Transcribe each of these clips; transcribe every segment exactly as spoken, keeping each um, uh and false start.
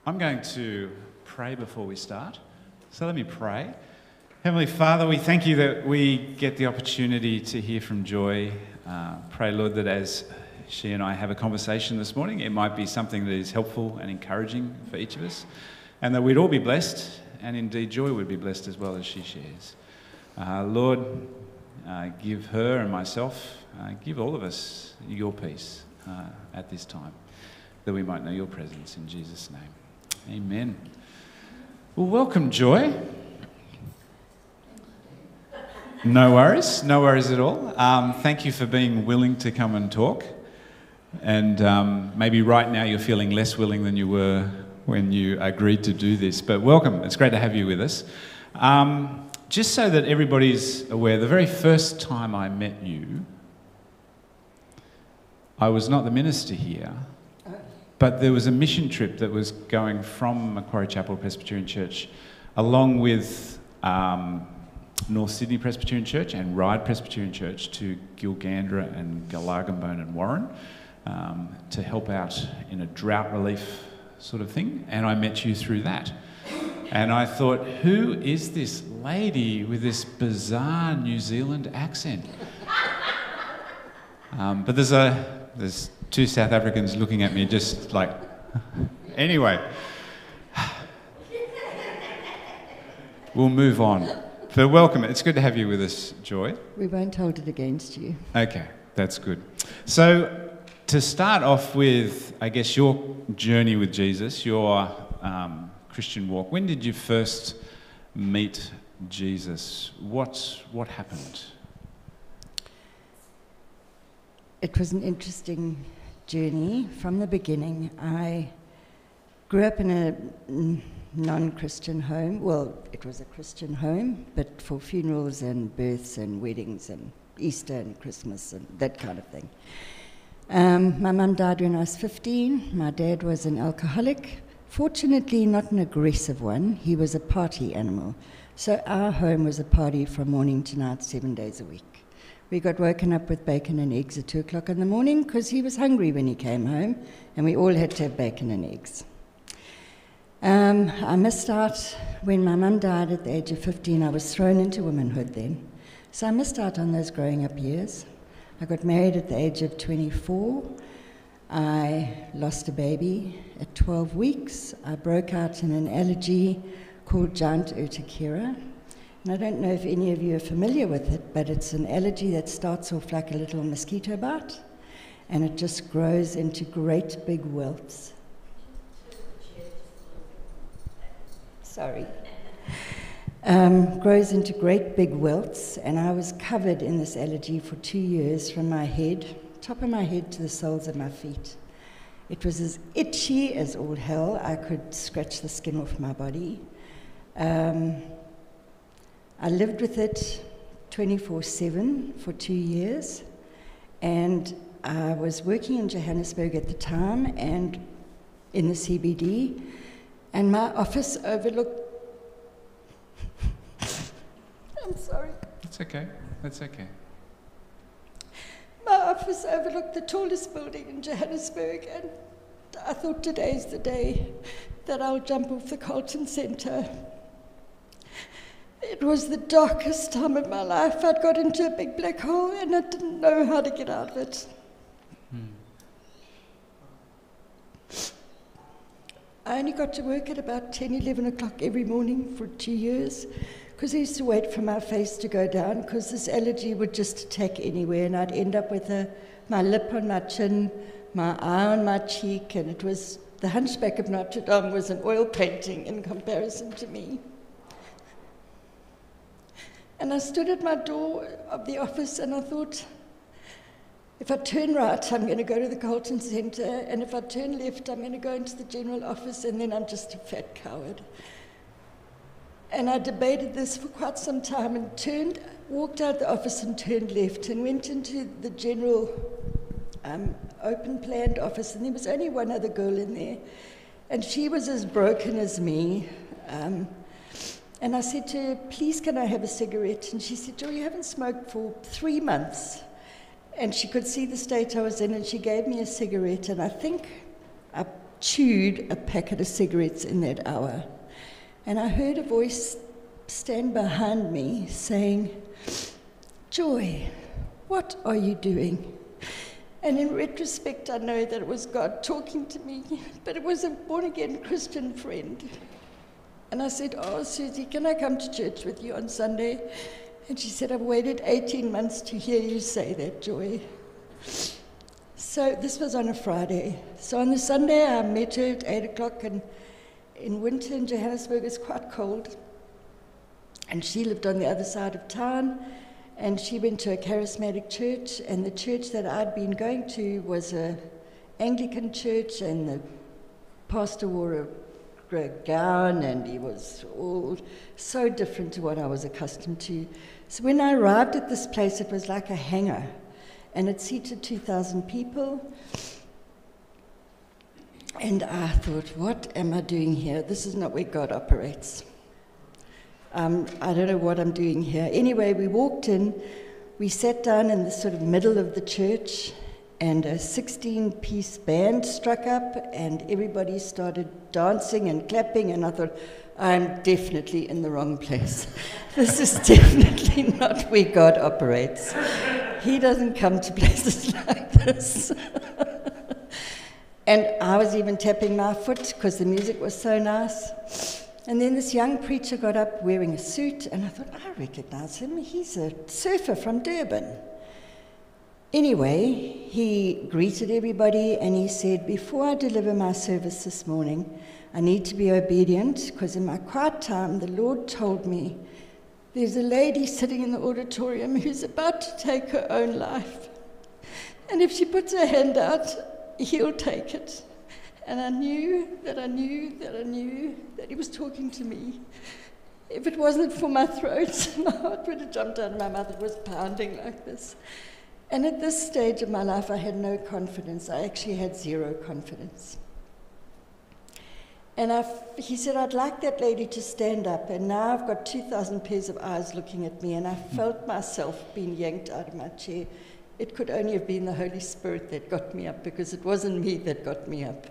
I'm going to pray before we start. So let me pray. Heavenly Father, we thank you that we get the opportunity to hear from Joy. Uh, pray, Lord, that as she and I have a conversation this morning, it might be something that is helpful and encouraging for each of us, and that we'd all be blessed, and indeed Joy would be blessed as well as she shares. Uh, Lord, uh, give her and myself, uh, give all of us your peace uh, at this time, that we might know your presence in Jesus' name. Amen. Well, welcome, Joy. No worries, no worries at all. Um, thank you for being willing to come and talk. And um, maybe right now you're feeling less willing than you were when you agreed to do this. But welcome, it's great to have you with us. Um, just so that everybody's aware, the very first time I met you, I was not the minister here. But there was a mission trip that was going from Macquarie Chapel Presbyterian Church along with um, North Sydney Presbyterian Church and Ryde Presbyterian Church to Gilgandra and Galargambone and Warren um, to help out in a drought relief sort of thing. And I met you through that. And I thought, who is this lady with this bizarre New Zealand accent? Um, but there's a... There's two South Africans looking at me just like... Anyway. We'll move on. But welcome. It's good to have you with us, Joy. We won't hold it against you. Okay, that's good. So, to start off with, I guess, your journey with Jesus, your um, Christian walk, when did you first meet Jesus? What, what happened? It was an interesting journey from the beginning. I grew up in a non-Christian home. Well, it was a Christian home, but for funerals and births and weddings and Easter and Christmas and that kind of thing. Um, my mum died when I was fifteen. My dad was an alcoholic. Fortunately, not an aggressive one. He was a party animal. So our home was a party from morning to night, seven days a week. We got woken up with bacon and eggs at two o'clock in the morning because he was hungry when he came home, and we all had to have bacon and eggs. Um, I missed out when my mum died at the age of fifteen. I was thrown into womanhood then. So I missed out on those growing up years. I got married at the age of twenty-four. I lost a baby at twelve weeks. I broke out in an allergy called giant urticaria. And I don't know if any of you are familiar with it, but it's an allergy that starts off like a little mosquito bite, and it just grows into great big welts. Sorry. Um, grows into great big welts, and I was covered in this allergy for two years from my head, top of my head to the soles of my feet. It was as itchy as all hell. I could scratch the skin off my body. Um, I lived with it twenty-four seven for two years, and I was working in Johannesburg at the time and in the C B D, and my office overlooked... I'm sorry. That's okay. That's okay. My office overlooked the tallest building in Johannesburg, and I thought today's the day that I'll jump off the Carlton Centre. It was the darkest time of my life. I'd got into a big black hole and I didn't know how to get out of it. Hmm. I only got to work at about ten, eleven o'clock every morning for two years because I used to wait for my face to go down because this allergy would just attack anywhere, and I'd end up with a, my lip on my chin, my eye on my cheek, and it was, the Hunchback of Notre Dame was an oil painting in comparison to me. And I stood at my door of the office and I thought, if I turn right, I'm going to go to the Carlton Centre, and if I turn left, I'm going to go into the general office, and then I'm just a fat coward. And I debated this for quite some time and turned, walked out the office and turned left and went into the general um, open planned office, and there was only one other girl in there, and she was as broken as me. Um, And I said to her, please, can I have a cigarette? And she said, Joy, you haven't smoked for three months. And she could see the state I was in, and she gave me a cigarette. And I think I chewed a packet of cigarettes in that hour. And I heard a voice stand behind me saying, "Joy, what are you doing?" And in retrospect, I know that it was God talking to me, but it was a born-again Christian friend. And I said, "Oh, Susie, can I come to church with you on Sunday?" And she said, "I've waited eighteen months to hear you say that, Joy." So this was on a Friday. So on the Sunday, I met her at eight o'clock, and in winter in Johannesburg, it's quite cold. And she lived on the other side of town, and she went to a charismatic church, and the church that I'd been going to was an Anglican church, and the pastor wore a grey gown, and he was all so different to what I was accustomed to. So when I arrived at this place, it was like a hangar, and it seated two thousand people. And I thought, what am I doing here? This is not where God operates. Um, I don't know what I'm doing here. Anyway, we walked in, we sat down in the sort of middle of the church, and a sixteen-piece band struck up, and everybody started dancing and clapping, and I thought, I'm definitely in the wrong place. This is definitely not where God operates. He doesn't come to places like this. And I was even tapping my foot because the music was so nice. And then this young preacher got up wearing a suit, and I thought, I recognize him. He's a surfer from Durban. Anyway, he greeted everybody, and he said, "Before I deliver my service this morning, I need to be obedient, because in my quiet time, the Lord told me there's a lady sitting in the auditorium who's about to take her own life. And if she puts her hand out, He'll take it." And I knew that I knew that I knew that he was talking to me. If it wasn't for my throat, my heart would have jumped out of my mouth. It was pounding like this. And at this stage of my life, I had no confidence. I actually had zero confidence. And I, he said, "I'd like that lady to stand up." And now I've got two thousand pairs of eyes looking at me, and I felt myself being yanked out of my chair. It could only have been the Holy Spirit that got me up, because it wasn't me that got me up.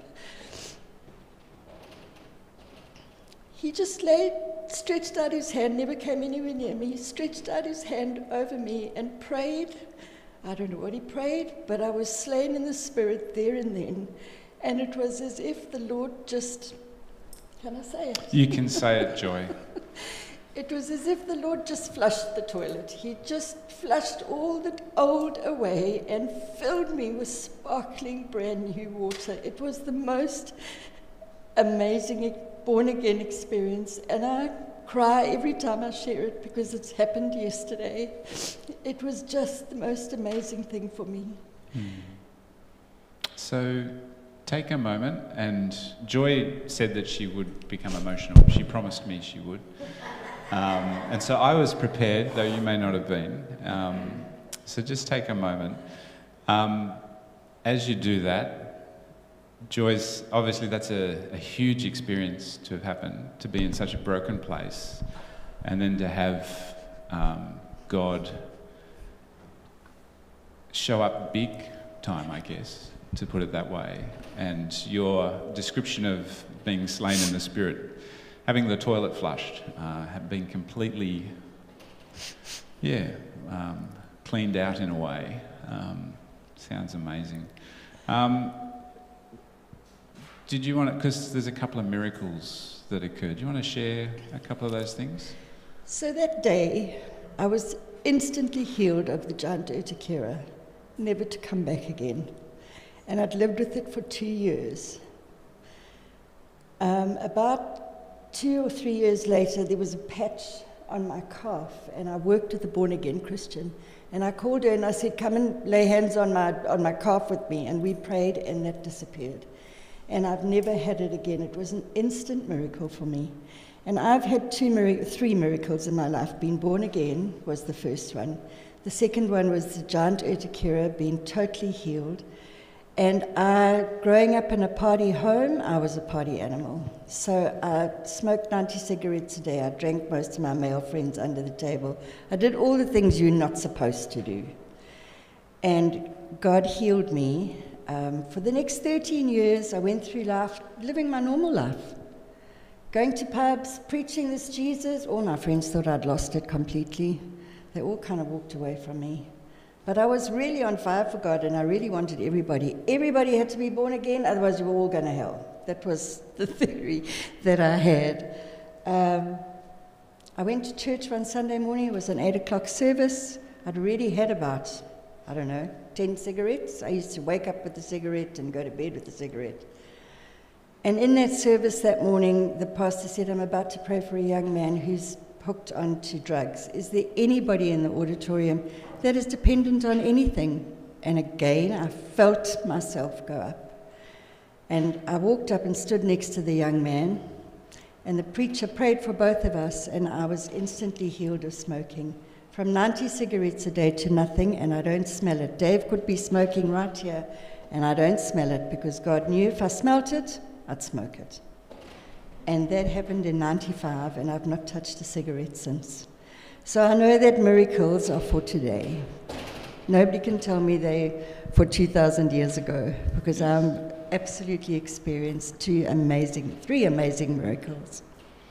He just lay, stretched out his hand, never came anywhere near me. He stretched out his hand over me and prayed. I don't know what he prayed, but I was slain in the Spirit there and then. And it was as if the Lord just, can I say it? You can say it, Joy. It was as if the Lord just flushed the toilet. He just flushed all the old away and filled me with sparkling brand new water. It was the most amazing born-again experience, and I cry every time I share it because it's happened yesterday. It was just the most amazing thing for me. Hmm. So take a moment, and Joy said that she would become emotional. She promised me she would. Um, and so I was prepared, though you may not have been. Um, so just take a moment. Um, as you do that, Joyce, obviously that's a, a huge experience to have happened, to be in such a broken place, and then to have um, God show up big time, I guess, to put it that way. And your description of being slain in the Spirit, having the toilet flushed, uh, have been completely, yeah, um, cleaned out in a way. Um, sounds amazing. Um, did you want to, because there's a couple of miracles that occurred, do you want to share a couple of those things? So that day, I was instantly healed of the giant urticaria, never to come back again. And I'd lived with it for two years. Um, about two or three years later, there was a patch on my calf, and I worked with a born-again Christian. And I called her and I said, "Come and lay hands on my, on my calf with me." And we prayed, and that disappeared. And I've never had it again. It was an instant miracle for me. And I've had two mir- three miracles in my life. Being born again was the first one. The second one was the giant urticaria, being totally healed. And I, growing up in a party home, I was a party animal. So I smoked ninety cigarettes a day. I drank most of my male friends under the table. I did all the things you're not supposed to do. And God healed me um, for the next thirteen years, I went through life living my normal life. Going to pubs, preaching this Jesus. All my friends thought I'd lost it completely. They all kind of walked away from me. But I was really on fire for God, and I really wanted everybody. Everybody had to be born again, otherwise you were all going to hell. That was the theory that I had. Um, I went to church one Sunday morning. It was an eight o'clock service. I'd already had about, I don't know, ten cigarettes. I used to wake up with a cigarette and go to bed with a cigarette. And in that service that morning, the pastor said, I'm about to pray for a young man who's hooked onto drugs. Is there anybody in the auditorium that is dependent on anything? And again, I felt myself go up. And I walked up and stood next to the young man, and the preacher prayed for both of us, and I was instantly healed of smoking. From ninety cigarettes a day to nothing, and I don't smell it. Dave could be smoking right here, and I don't smell it, because God knew if I smelt it, I'd smoke it. And that happened in ninety-five, and I've not touched a cigarette since. So I know that miracles are for today. Nobody can tell me they for two thousand years ago, because I'm absolutely experienced two amazing, three amazing miracles.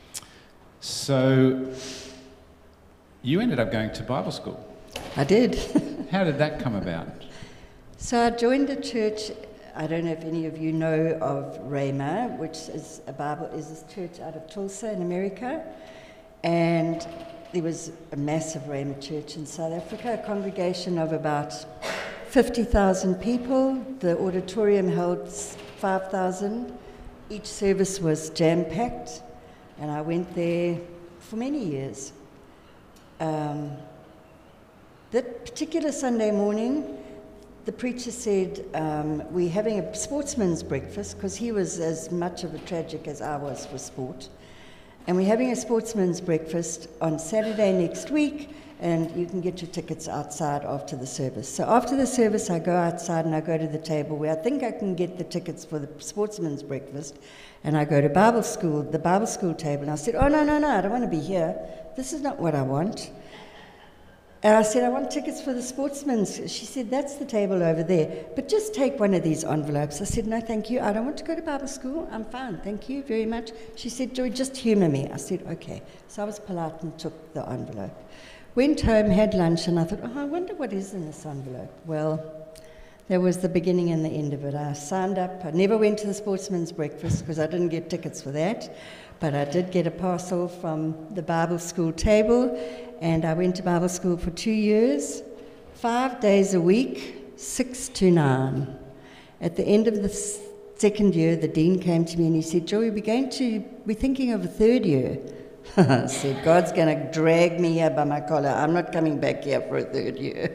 So you ended up going to Bible school. I did. How did that come about? So I joined a church. I don't know if any of you know of Rhema, which is a Bible is a church out of Tulsa in America, and there was a massive Rhema church in South Africa, a congregation of about fifty thousand people. The auditorium held five thousand. Each service was jam-packed, and I went there for many years. Um, that particular Sunday morning, the preacher said, um, we're having a sportsman's breakfast, because he was as much of a tragic as I was for sport. And we're having a sportsman's breakfast on Saturday next week, and you can get your tickets outside after the service. So after the service, I go outside and I go to the table where I think I can get the tickets for the sportsman's breakfast, and I go to Bible school, the Bible school table, and I said, oh, no, no, no, I don't want to be here. This is not what I want. And I said, I want tickets for the sportsman's. She said, that's the table over there, but just take one of these envelopes. I said, no, thank you. I don't want to go to Bible school. I'm fine. Thank you very much. She said, Joy, just humor me. I said, okay. So I was polite and took the envelope. Went home, had lunch, and I thought, oh, I wonder what is in this envelope. Well, that was the beginning and the end of it. I signed up. I never went to the sportsman's breakfast because I didn't get tickets for that, but I did get a parcel from the Bible school table, and I went to Bible school for two years, five days a week, six to nine. At the end of the second year, the dean came to me and he said, Joey, we're going to, we're thinking of a third year. I said, God's going to drag me here by my collar. I'm not coming back here for a third year.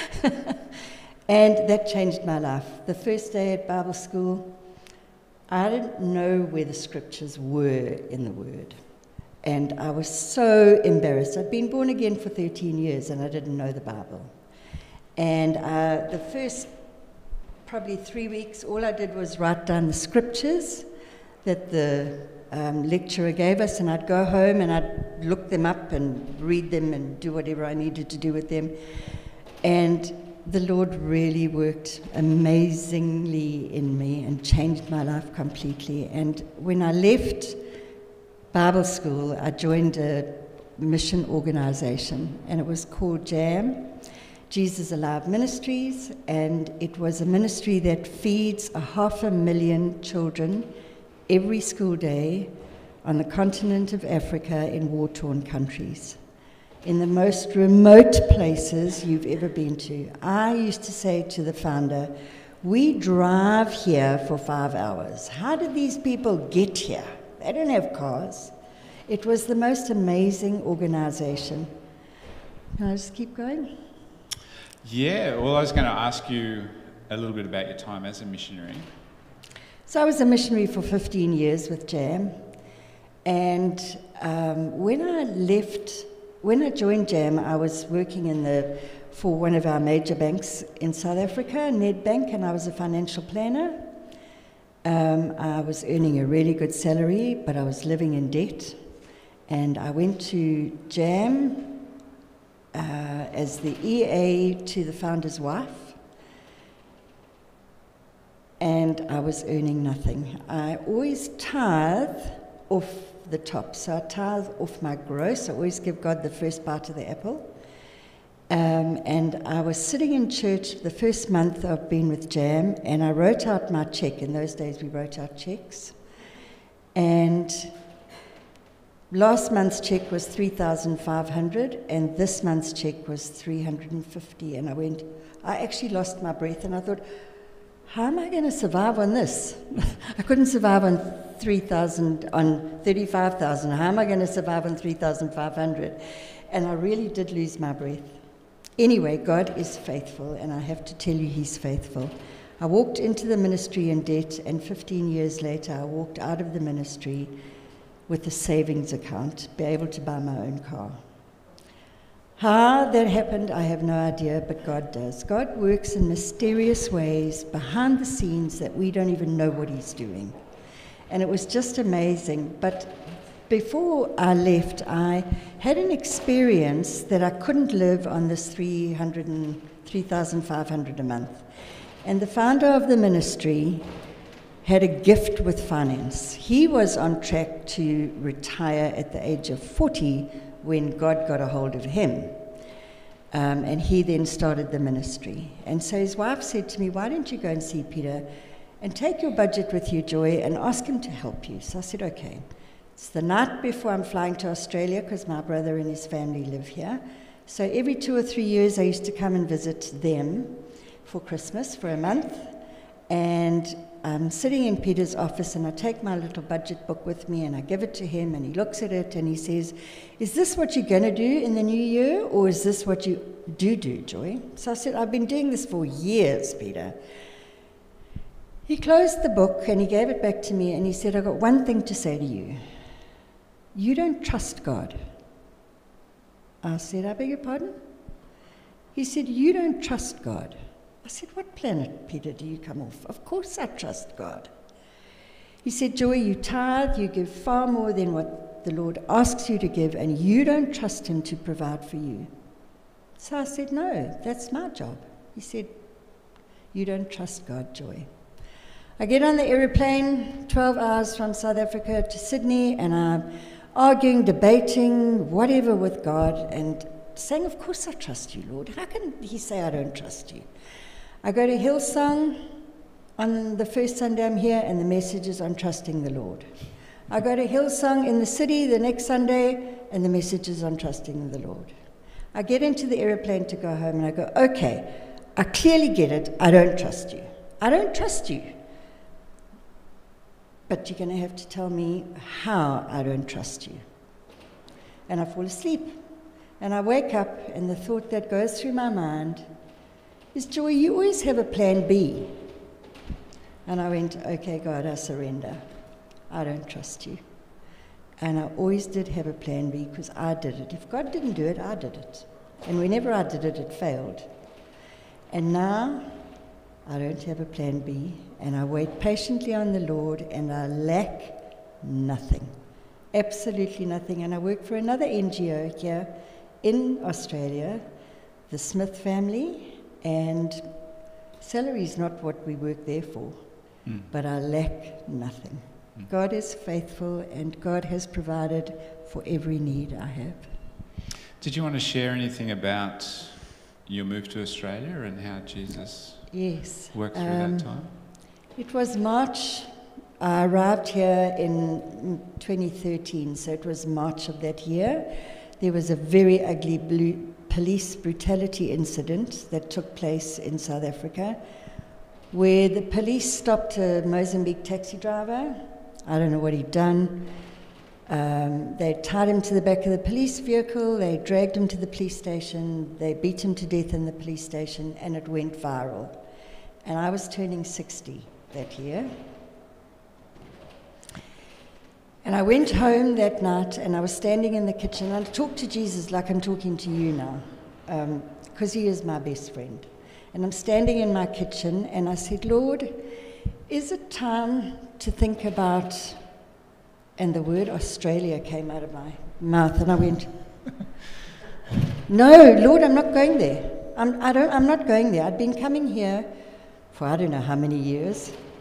And that changed my life. The first day at Bible school, I didn't know where the scriptures were in the Word. And I was so embarrassed. I'd been born again for thirteen years and I didn't know the Bible. And uh, the first probably three weeks, all I did was write down the scriptures that the um, lecturer gave us, and I'd go home and I'd look them up and read them and do whatever I needed to do with them. And the Lord really worked amazingly in me and changed my life completely. And when I left Bible school, I joined a mission organization, and it was called JAM, Jesus Alive Ministries, and it was a ministry that feeds a half a million children every school day on the continent of Africa in war-torn countries, in the most remote places you've ever been to. I used to say to the founder, we drive here for five hours. How did these people get here? They don't have cars. It was the most amazing organization. Can I just keep going? Yeah, well, I was going to ask you a little bit about your time as a missionary. So I was a missionary for fifteen years with JAM, and um, when I left, when I joined JAM, I was working in the for one of our major banks in South Africa, Nedbank, and I was a financial planner. Um, I was earning a really good salary, but I was living in debt, and I went to JAM uh, as the E A to the founder's wife. and I was earning nothing. I always tithe off the top, so I tithe off my gross. I always give God the first bite of the apple. Um, and I was sitting in church the first month I've been with Jam, and I wrote out my check. In those days, we wrote out checks. And last month's check was three thousand five hundred dollars, and this month's check was three hundred fifty dollars. And I went, I actually lost my breath, and I thought, how am I going to survive on this? I couldn't survive on three thousand, on thirty-five thousand. How am I going to survive on three thousand five hundred? And I really did lose my breath. Anyway, God is faithful, and I have to tell you, He's faithful. I walked into the ministry in debt, and fifteen years later, I walked out of the ministry with a savings account, be able to buy my own car. How that happened, I have no idea, but God does. God works in mysterious ways behind the scenes that we don't even know what He's doing. And it was just amazing. But before I left, I had an experience that I couldn't live on this three thousand five hundred dollars a month. And the founder of the ministry had a gift with finance. He was on track to retire at the age of forty when God got a hold of him. Um, and he then started the ministry. And so his wife said to me, why don't you go and see Peter and take your budget with you, Joy, and ask him to help you? So I said, okay. It's the night before I'm flying to Australia because my brother and his family live here. So every two or three years I used to come and visit them for Christmas for a month. And I'm sitting in Peter's office, and I take my little budget book with me and I give it to him, and he looks at it and he says, is this what you're going to do in the new year, or is this what you do do, Joy? So I said, I've been doing this for years, Peter. He closed the book and he gave it back to me, and he said, I've got one thing to say to you. You don't trust God. I said, I beg your pardon? He said, you don't trust God. I said, what planet, Peter, do you come off? Of course I trust God. He said, Joy, you tithe, you give far more than what the Lord asks you to give, and you don't trust Him to provide for you. So I said, no, that's my job. He said, you don't trust God, Joy. I get on the aeroplane, twelve hours from South Africa to Sydney, and I'm arguing, debating, whatever with God, and saying, of course I trust you, Lord. How can He say I don't trust you? I go to Hillsong on the first Sunday I'm here, and the message is on trusting the Lord. I go to Hillsong in the city the next Sunday, and the message is on trusting the Lord. I get into the aeroplane to go home, and I go, okay, I clearly get it. I don't trust you. I don't trust you. But you're going to have to tell me how I don't trust you. And I fall asleep. And I wake up, and the thought that goes through my mind is, Joy, you always have a plan B. And I went, okay, God, I surrender. I don't trust you. And I always did have a plan B because I did it. If God didn't do it, I did it. And whenever I did it, it failed. And now I don't have a plan B, and I wait patiently on the Lord, and I lack nothing. Absolutely nothing. And I work for another N G O here in Australia, the Smith family, and salary is not what we work there for, mm. but I lack nothing. Mm. God is faithful, and God has provided for every need I have. Did you want to share anything about your move to Australia and how Jesus yes. worked through um, that time? It was March. I arrived here in twenty thirteen, so it was March of that year. There was a very ugly blue police brutality incident that took place in South Africa, where the police stopped a Mozambique taxi driver. I don't know what he'd done. Um, they tied him to the back of the police vehicle, they dragged him to the police station, they beat him to death in the police station, and it went viral. And I was turning sixty that year. And I went home that night, and I was standing in the kitchen, and I talked to Jesus like I'm talking to you now, because um, He is my best friend. And I'm standing in my kitchen, and I said, Lord, is it time to think about, and the word Australia came out of my mouth, and I went, no, Lord, I'm not going there. I'm, I don't, I'm not going there. I'd been coming here for I don't know how many years,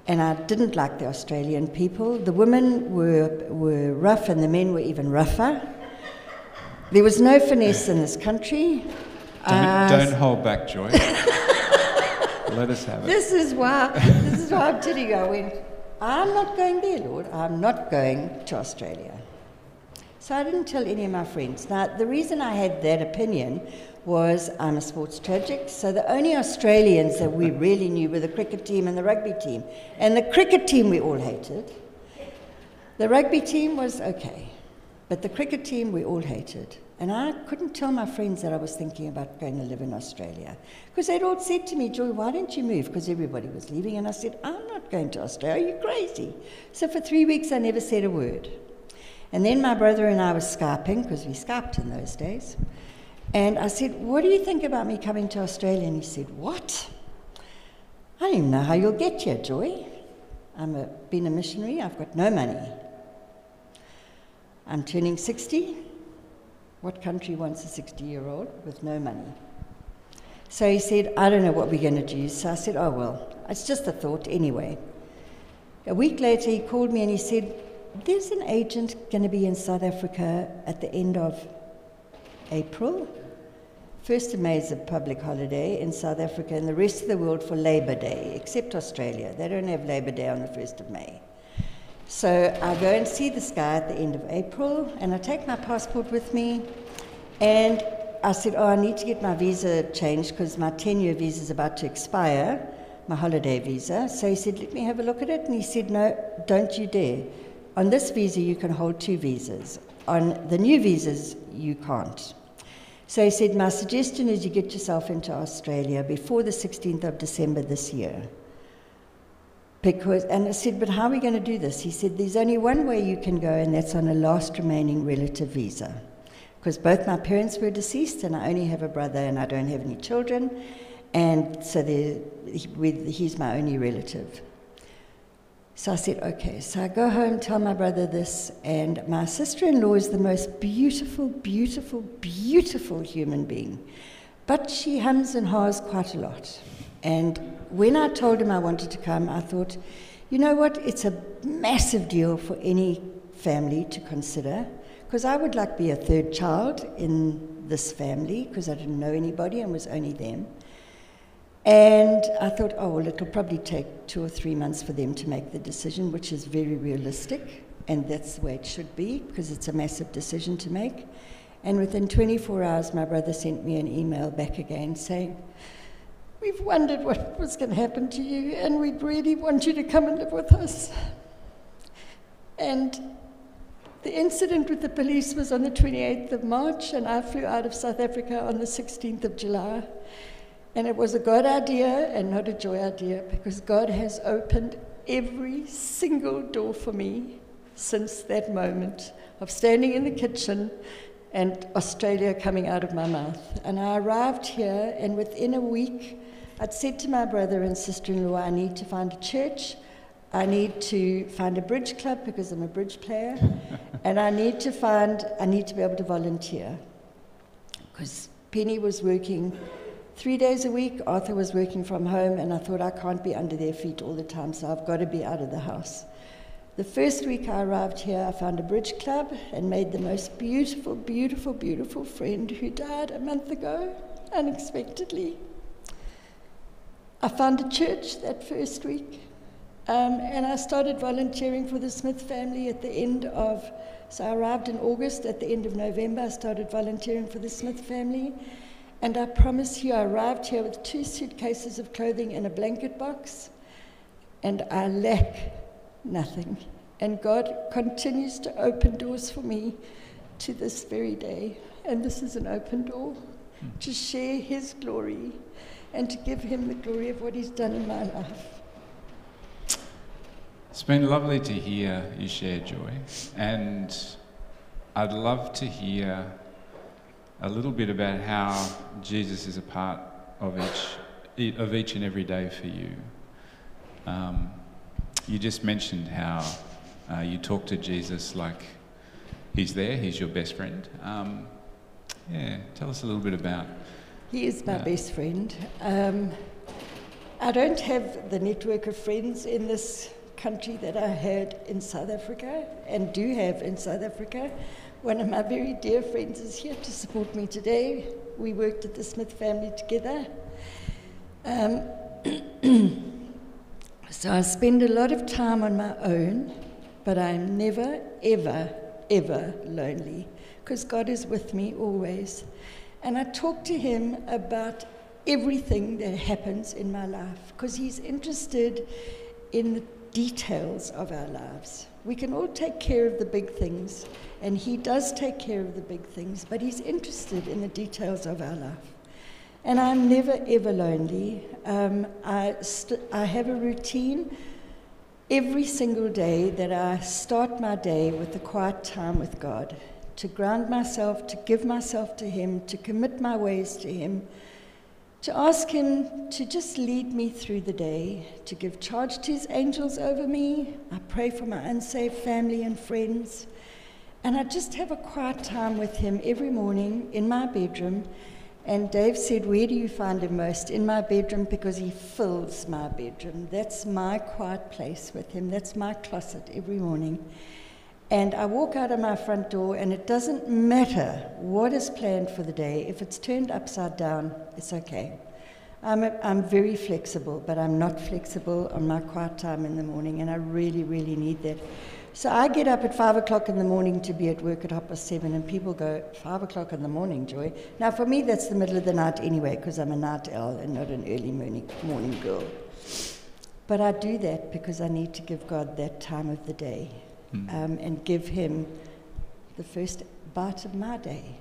and I didn't like the Australian people. The women were, were rough and the men were even rougher. There was no finesse in this country. Don't, Uh, don't hold back, Joy. Let us have it. This is why, this is why I'm telling you, I went, I'm not going there, Lord. I'm not going to Australia. So I didn't tell any of my friends. Now, the reason I had that opinion was I'm a sports tragic, so the only Australians that we really knew were the cricket team and the rugby team. And the cricket team we all hated. The rugby team was okay, but the cricket team we all hated. And I couldn't tell my friends that I was thinking about going to live in Australia. Because they'd all said to me, Joy, why don't you move? Because everybody was leaving. And I said, I'm not going to Australia. Are you crazy? So for three weeks, I never said a word. And then my brother and I were Skyping, because we Skyped in those days. And I said, what do you think about me coming to Australia? And he said, what? I don't even know how you'll get here, Joy. I've a, been a missionary. I've got no money. I'm turning sixty. What country wants a sixty-year-old with no money? So he said, I don't know what we're going to do. So I said, oh, well, it's just a thought anyway. A week later, he called me and he said, there's an agent going to be in South Africa at the end of April. First of May is a public holiday in South Africa and the rest of the world for Labour Day, except Australia. They don't have Labour Day on the first of May. So I go and see this guy at the end of April, and I take my passport with me, and I said, oh, I need to get my visa changed because my ten-year visa is about to expire, my holiday visa. So he said, let me have a look at it, and he said, no, don't you dare. On this visa, you can hold two visas. On the new visas, you can't. So he said, my suggestion is you get yourself into Australia before the sixteenth of December this year. Because, and I said, but how are we going to do this? He said, there's only one way you can go, and that's on a last remaining relative visa. Because both my parents were deceased, and I only have a brother, and I don't have any children, and so he's my only relative. So I said, okay. So I go home, tell my brother this, and my sister-in-law is the most beautiful, beautiful, beautiful human being. But she hums and haws quite a lot. And when I told him I wanted to come, I thought, you know what, it's a massive deal for any family to consider, because I would like be a third child in this family, because I didn't know anybody and was only them. And I thought, oh, well, it'll probably take two or three months for them to make the decision, which is very realistic, and that's the way it should be, because it's a massive decision to make. And within twenty-four hours, my brother sent me an email back again saying, we've wondered what was going to happen to you, and we'd really want you to come and live with us. And the incident with the police was on the twenty-eighth of March, and I flew out of South Africa on the sixteenth of July. And it was a God idea and not a Joy idea, because God has opened every single door for me since that moment of standing in the kitchen and Australia coming out of my mouth. And I arrived here, and within a week, I'd said to my brother and sister-in-law, I need to find a church, I need to find a bridge club because I'm a bridge player, and I need to find, I need to be able to volunteer. Because Penny was working three days a week, Arthur was working from home, and I thought I can't be under their feet all the time, so I've got to be out of the house. The first week I arrived here, I found a bridge club and made the most beautiful, beautiful, beautiful friend who died a month ago, unexpectedly. I found a church that first week, um, and I started volunteering for the Smith family at the end of, so I arrived in August, at the end of November I started volunteering for the Smith family, and I promise you I arrived here with two suitcases of clothing and a blanket box, and I lack nothing. And God continues to open doors for me to this very day, and this is an open door to share His glory and to give Him the glory of what He's done in my life. It's been lovely to hear you share, Joy, and I'd love to hear a little bit about how Jesus is a part of each of each and every day for you. Um, you just mentioned how uh, you talk to Jesus like He's there, He's your best friend. Um, yeah, tell us a little bit about. He is my Yeah. best friend. Um, I don't have the network of friends in this country that I had in South Africa and do have in South Africa. One of my very dear friends is here to support me today. We worked at the Smith family together. Um, so I spend a lot of time on my own, but I'm never, ever, ever lonely, because God is with me always. And I talk to him about everything that happens in my life, because he's interested in the details of our lives. We can all take care of the big things, and he does take care of the big things, but he's interested in the details of our life. And I'm never, ever lonely. Um, I, st- I have a routine every single day that I start my day with a quiet time with God, to ground myself, to give myself to him, to commit my ways to him, to ask him to just lead me through the day, to give charge to his angels over me. I pray for my unsaved family and friends. And I just have a quiet time with him every morning in my bedroom. And Dave said, where do you find him most? In my bedroom, because he fills my bedroom. That's my quiet place with him. That's my closet every morning. And I walk out of my front door, and it doesn't matter what is planned for the day. If it's turned upside down, it's okay. I'm, a, I'm very flexible, but I'm not flexible on my quiet time in the morning, and I really, really need that. So I get up at five o'clock in the morning to be at work at half past seven, and people go, five o'clock in the morning, Joy? Now, for me, that's the middle of the night anyway, because I'm a night owl and not an early morning, morning girl. But I do that because I need to give God that time of the day. Mm. Um, and give him the first bite of my day.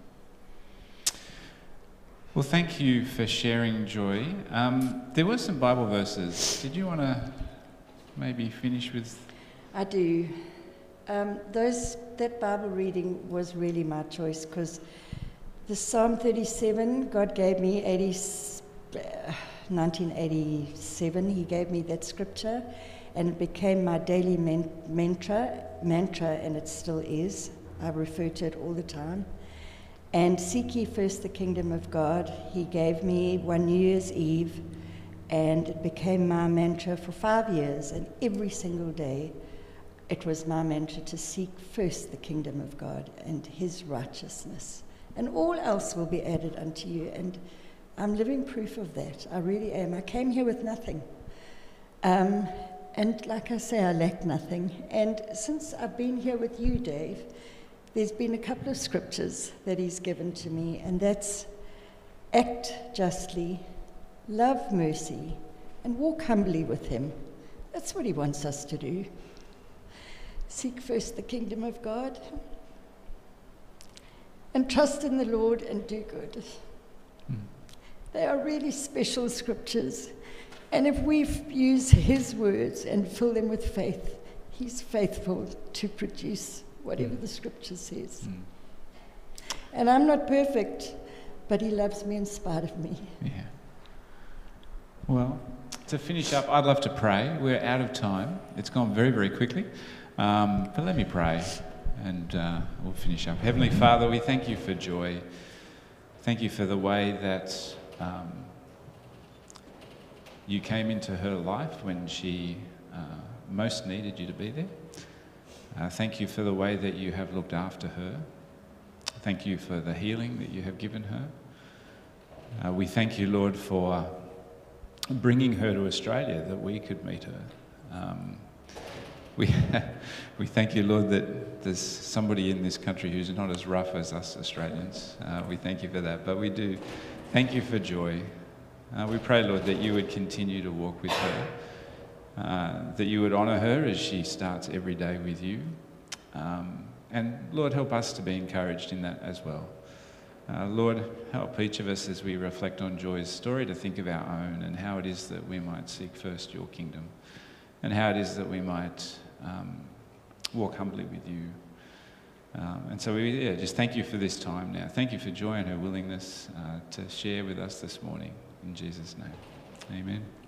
Mm-hmm. Well, thank you for sharing, Joy. Um, there were some Bible verses. Did you want to maybe finish with? I do. Um, those that Bible reading was really my choice, because the Psalm thirty-seven, God gave me eighty, uh, nineteen eighty-seven. He gave me that scripture. And it became my daily man- mantra, mantra, and it still is. I refer to it all the time. And seek ye first the kingdom of God. He gave me one New Year's Eve, and it became my mantra for five years. And every single day, it was my mantra to seek first the kingdom of God and his righteousness. And all else will be added unto you. And I'm living proof of that. I really am. I came here with nothing. Um, And like I say, I lack nothing. And since I've been here with you, Dave, there's been a couple of scriptures that he's given to me, and that's act justly, love mercy, and walk humbly with him. That's what he wants us to do. Seek first the kingdom of God, and trust in the Lord and do good. Mm. They are really special scriptures. And if we use his words and fill them with faith, he's faithful to produce whatever mm. the scripture says. Mm. And I'm not perfect, but he loves me in spite of me. Yeah. Well, to finish up, I'd love to pray. We're out of time. It's gone very, very quickly. Um, but let me pray, and uh, we'll finish up. Heavenly Father, we thank you for Joy. Thank you for the way that Um, you came into her life when she uh, most needed you to be there. Uh, thank you for the way that you have looked after her. Thank you for the healing that you have given her. Uh, we thank you, Lord, for bringing her to Australia that we could meet her. Um, we, we thank you, Lord, that there's somebody in this country who's not as rough as us Australians. Uh, we thank you for that. But we do thank you for Joy. Uh, we pray, Lord, that you would continue to walk with her, uh, that you would honour her as she starts every day with you. Um, and, Lord, help us to be encouraged in that as well. Uh, Lord, help each of us as we reflect on Joy's story to think of our own and how it is that we might seek first your kingdom and how it is that we might um, walk humbly with you. Um, and so we yeah, just thank you for this time now. Thank you for Joy and her willingness uh, to share with us this morning. In Jesus' name, amen.